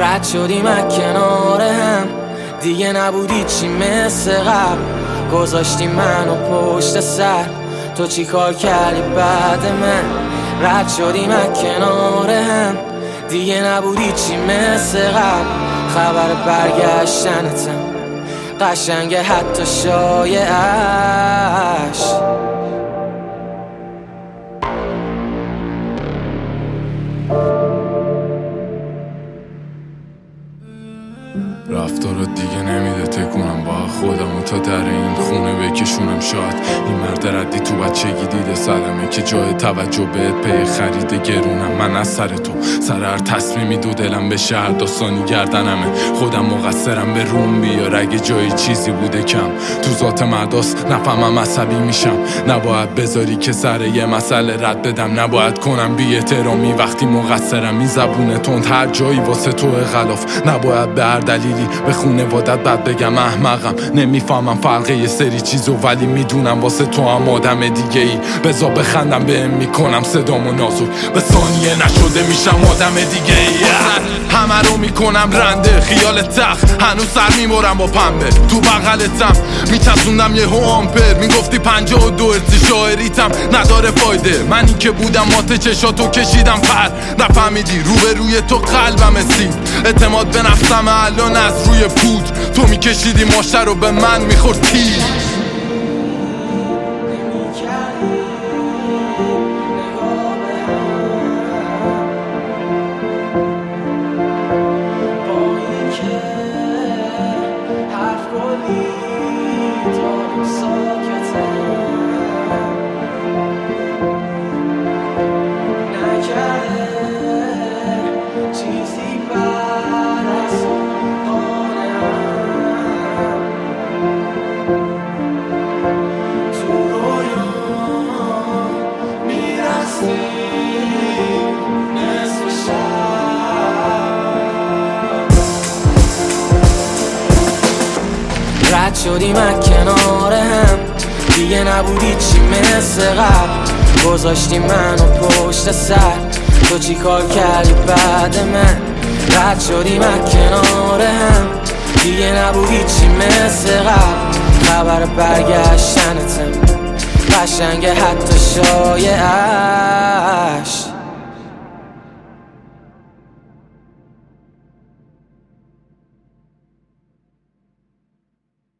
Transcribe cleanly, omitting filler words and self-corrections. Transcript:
رد شدیم از کنار هم، دیگه نبودی چی مثل قبل. گذاشتی منو پشت سر، تو چی کار کردی بعد من؟ رد شدیم از کنار هم، دیگه نبودی چی مثل قبل. خبر برگشتنتم قشنگه حتی شایعش. رفتارات دیگه نمیده تکونم، با خودمو تا در این خونه بکشونم. شاید این مرد ردی تو بچگی دیده سرمه که جای توجه بهت پی خرید گرونم. من از سر تو سر هر تصمیمی دو دلم به شهر داستانی گردنمه. خودم مقصرم به روم بیار اگه جای چیزی بوده کم. تو ذات مرداست نفهمم عصبی میشم. نباید بذاری که سر یه مسئله رد بدم، نباید کنم بی احترامی وقتی مقصرم. این زبون تند هر جایی واسه تو غلاف، نباید به هر دلیلی به خونوادت بد بگم. احمقم نمیفهمم فرق یه سری چیزو، ولی میدونم واسه تو هم آدم دیگه ای. بذار بخندم بهم میکنم صدامو نازک، به ثانیه نشده میشم آدم دیگه ای. همه رو میکنم رنده خیال تخت، هنوز سر میمورم با پنبه. تو بغلتم میچسوندم یه آمپر، میگفتی 52 ارتی شاعریتم نداره فایده. منی که بودم مات چشاتو کشیدم پر، نفهمیدی روبروی تو قلبم سید. اعتماد به نفسم الان از روی پود، تو میکشیدی ماشه رو به من میخورد تیر. رد شدیم از کنار هم، دیگه نبودی چی مثل قبل. گذاشتی منو پشت سر، تو چی کار کردی بعد من؟ رد شدیم از کنار هم، دیگه نبودی چی مثل قبل. خبر برگشتنتم قشنگه حتی شایعش.